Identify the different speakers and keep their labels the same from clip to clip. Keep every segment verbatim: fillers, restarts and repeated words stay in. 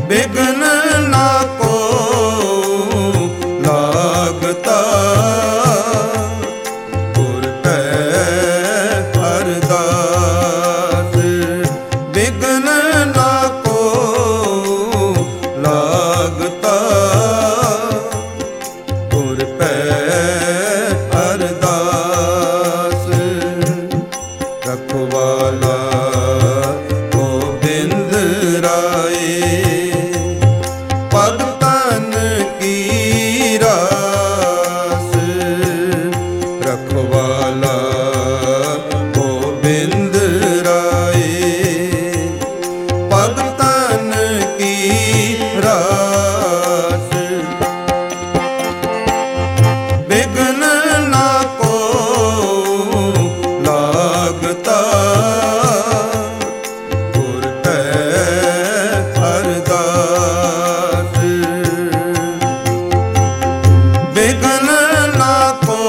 Speaker 1: बिघ्न ना को लागता, गुर पै अरदास। बिघ्न ना को लागता, गुर पै अरदास। रखवाला गोबिंद राय, भगतन की रास। रखवाला गोबिंद राय, भगतन की रास। बिघ्न ना को लागता, गुर पै अरदास। बिघ्न ना को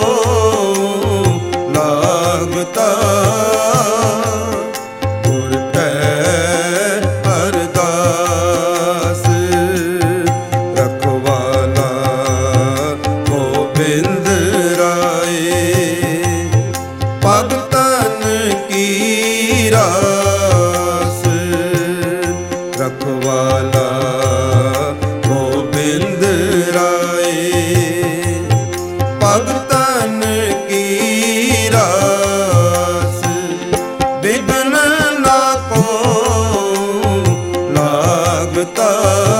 Speaker 1: लागता, गुर पै अरदास। रखवाला गोबिंद राय, भगतन की रास। रखवाला गोबिंद राय, भगतन की रास। बिघ्न ना को लागता,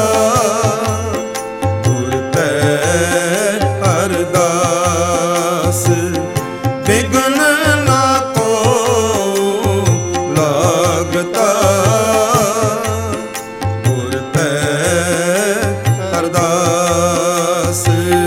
Speaker 1: गुर पै अरदास। बिघ्न ना को लागता, गुर पै अरदास।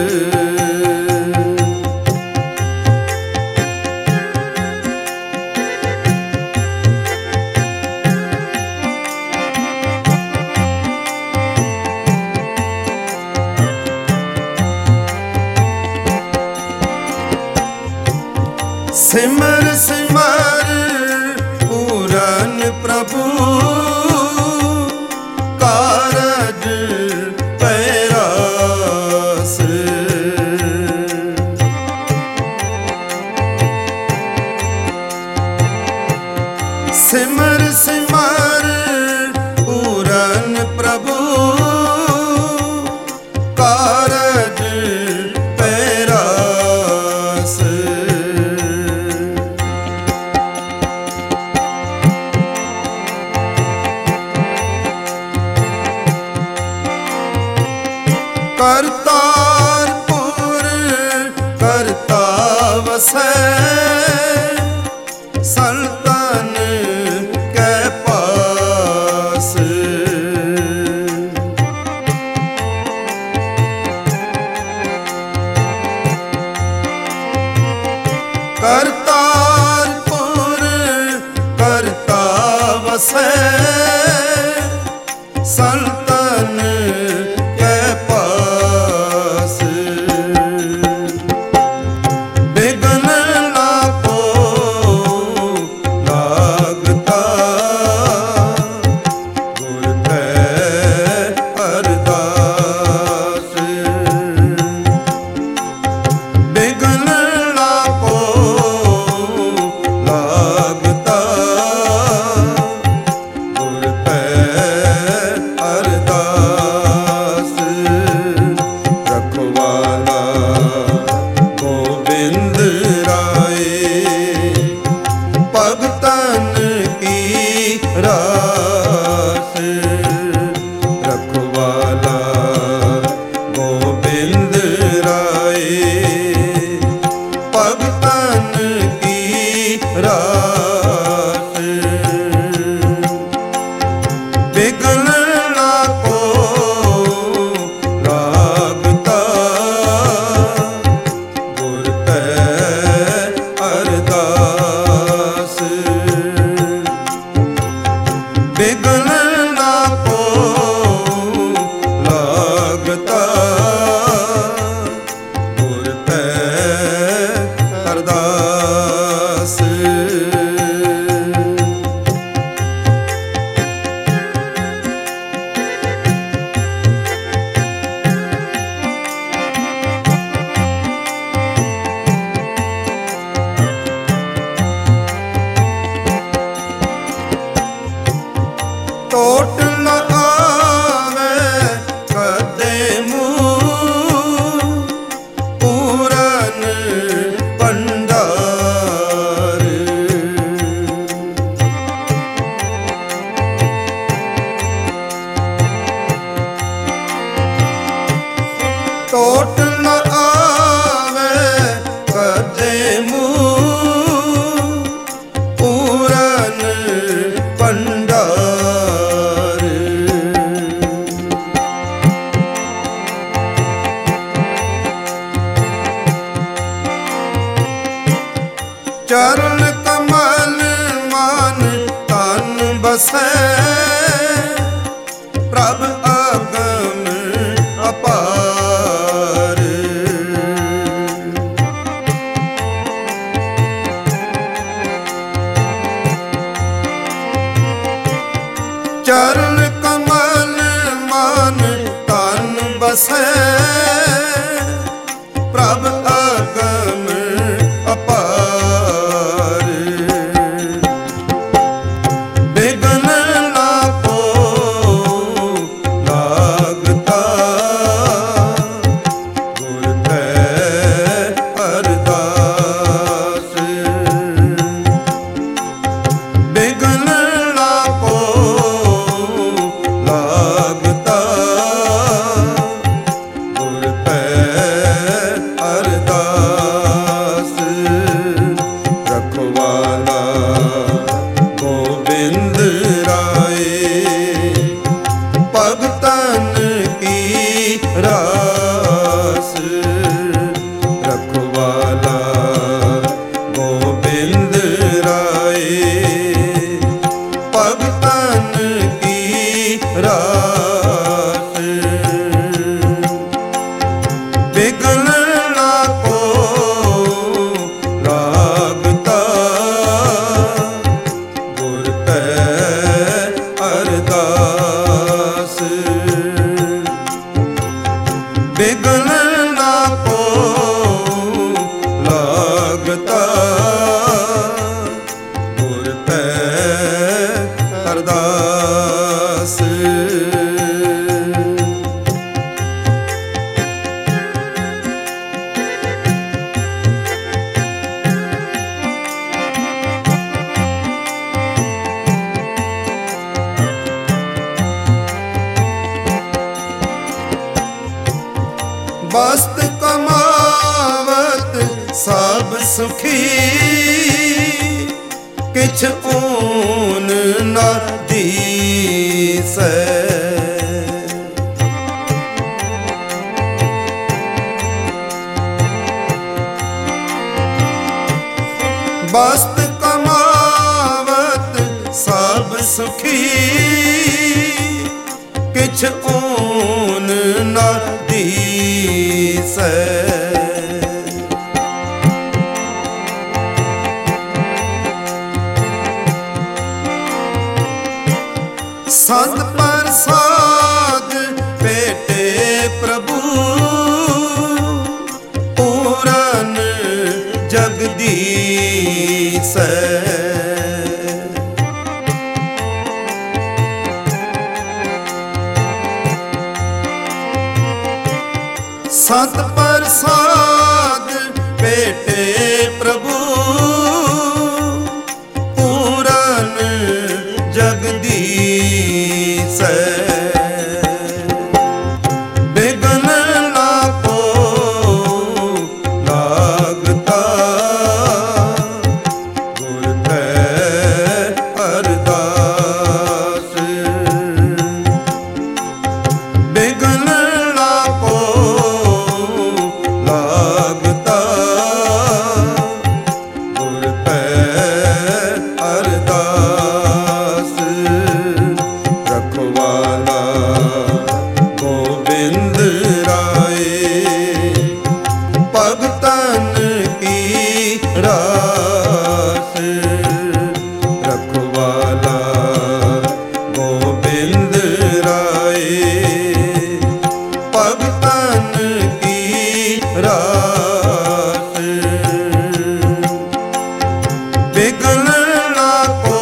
Speaker 1: सिमर सिमर पूरन प्रभु, कारज पैरास। सिमर सिमर पूरन प्रभु, कारज पैरास। करतारपुर करता वसै, सल्तन के पास। करतारपुर करता वसै, सल्तन के पास। बिघ्न ना को लागता, गुर पै अरदास। बिघ्न ना को लागता, गुर पै अरदास। रखवाला गोबिंद राय, भगतन की रास। रखवाला गोबिंद राय, भगतन की रास। बिघ्न ना को लागता, गुर पै अरदास। बिघ्न ना को लागता, गुर पै अरदास। बसै प्रभ अगम अपार। चरण कमल मान तन बसै प्रभ अगम अपार। बिघन ना को लागता गुर कै अरदास। बिघन ना को लागता गुर कै अरदास। रखवाला गोबिंद राय भगतन की रास। रखवाला गोबिंद राय भगतन की रास। बिघन ना को लागता गुर कै अरदास। बिघन ना को लागता गुर कै अरदास। वस्त कमावत सब सुखी किछ ऊन न दीसै। वस्त कमावत सब सुखी किछ ऊन न दीसै। संत प्रसाद भेटे प्रभु पूरन जगदीसै। संत प्रसाद भेटे प्रभु पूरन जगदीसै। बिघन ना को लागता गुर कै अरदास। बिघन ना को लागता गुर कै अरदास। रखवाला गोबिंद राय भगतन की रास। रखवाला गोबिंद राय भगतन की रास। बिघन ना को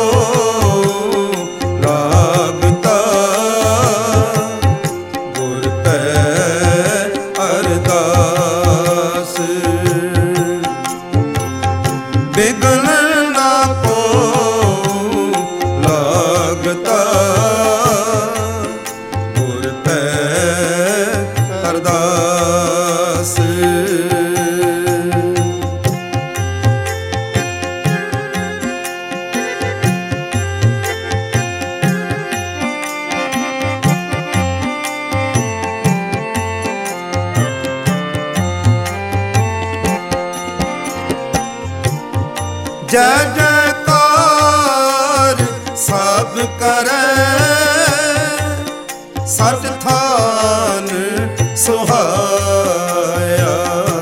Speaker 1: लागता गुर कै अरदास। बिघन ना को लागता गुर कै अरदास। जय जयकार सब ਕਰੈ ਸਚ ਥਾਨ ਸੁਹਾਇਆ।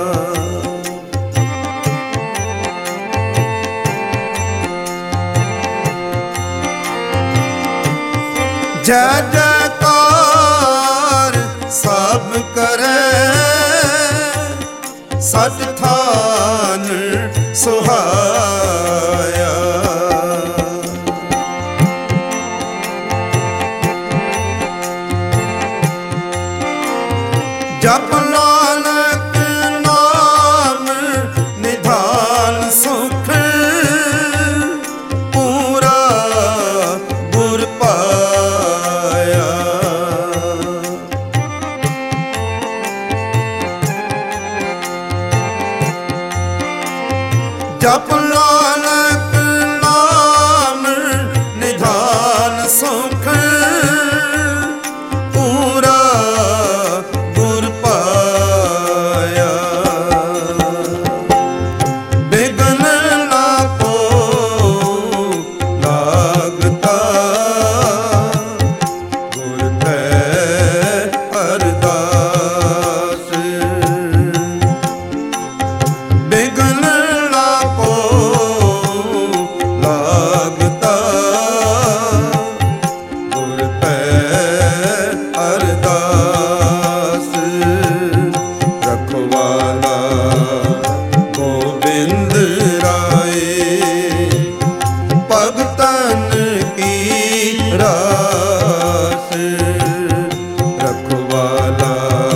Speaker 1: ਜੈ ਜੈਕਾਰ ਸਭ ਕਰੈ ਸਚ ਥਾਨ ਸੁਹਾਇਆ। ਜਪ ਨਾਨਕ ਨਾਮ ਨਿਧਾਨ ਸੁਖ ਪੂਰਾ ਗੁਰ ਪਾਇਆ। ਜਪ ਨਾਨਕ ਨਾਮ ਨਿਧਾਨ ਸੁਖ ਪੂਰਾ ਗੁਰ ਪਾਇਆ। ਬਿਗਨ ਨਾ ਕੋ ਲਾਗਤਾ ਗੁਰ ਤੈ ਅਰਦਾਸ। ਬਿਗਨ ਨਾ ਕੋ ਲਾਗਤਾ ਗੁਰ ਤੈ ਅਰਦਾਸ। ਰਖਵਾਲਾ ਗੋਬਿੰਦ ਰਾਏ ਭਗਤਨ ਕੀ ਰਾਸ। ਰਖਵਾਲਾ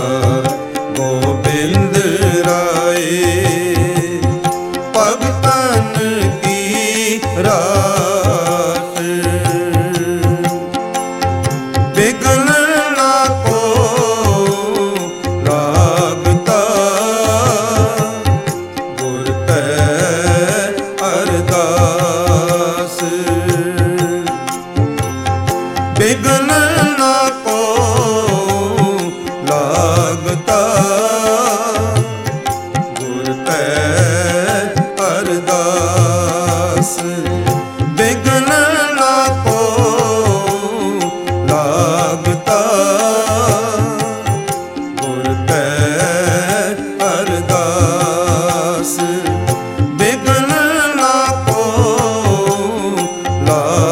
Speaker 1: ਗੋਬਿੰਦ ਰਾਏ ਭਗਤਨ ਕੀ ਰਾਸ। ਬਿਗਨ ਨਾ ਕੋ ਲਾਗਤਾ ਗੁਰ ਤੈ ਅਰਦਾਸ। ਬਿਗਨ ਨਾ ਕੋ ਲਾਗਤਾ ਗੁਰ ਤੈ ਅਰਦਾਸ। ਬਿਗਨ ਨਾ ਕੋ ਲਾਗਤਾ ਗੁਰ ਤੈ ਅਰਦਾਸ। ਬਿਗਨ ਨਾ ਕੋ ਲਾਗਤਾ